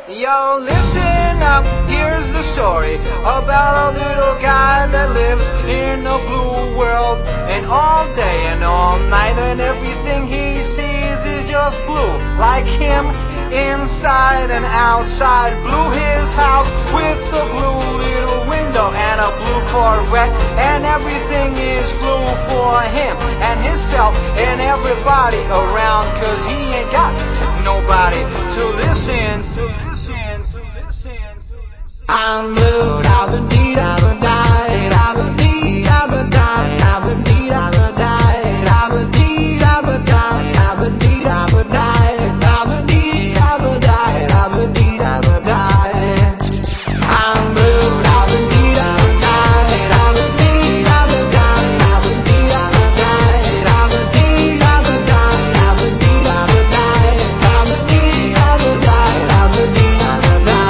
Yo, listen up, here's the story about a little guy that lives in a blue world. And all day and all night, and everything he sees is just blue. Like him, inside and outside. Blue his house with a blue little window and a blue Corvette. And everything is blue for him and himself and everybody around, 'cause he ain't got nobody to listen. I'm blue, I've been deed, I've been died, I've been deed, I've been died, I've been deed, I've been died, I've been deed, I've been died, I've been deed, I've been died, I've been deed, I've been died, I've been deed, I've been died. I'm blue, I've been deed, I've been died, I've been deed, I've been died, I've been deed, I've been died, I've been deed, I've been died, I've been deed, I've been died, I've been deed, I've been died, I've been deed, I've been died.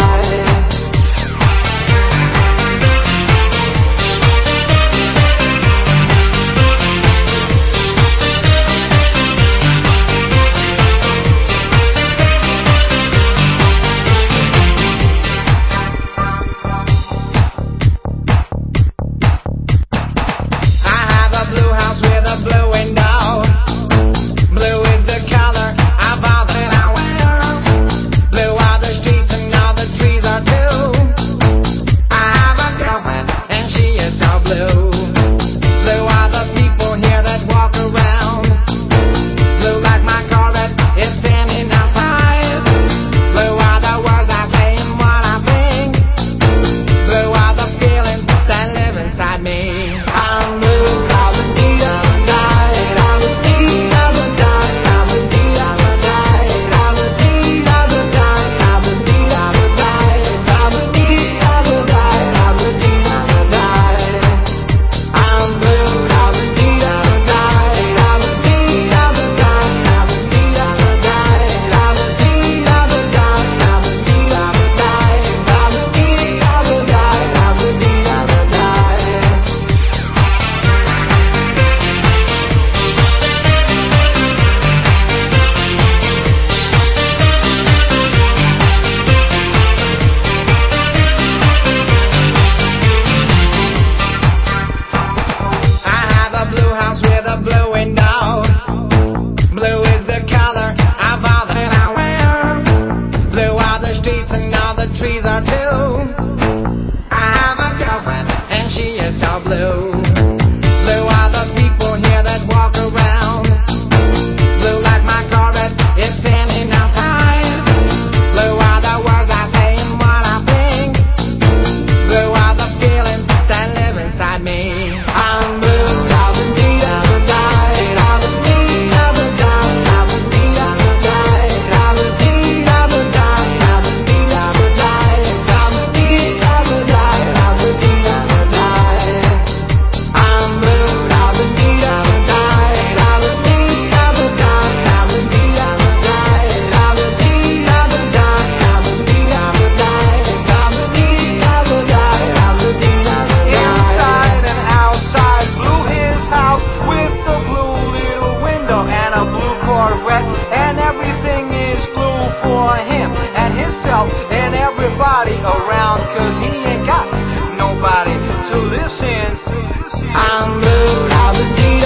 And everything is blue for him and himself and everybody around, 'cause he ain't got nobody to listen. I'm blue, I've been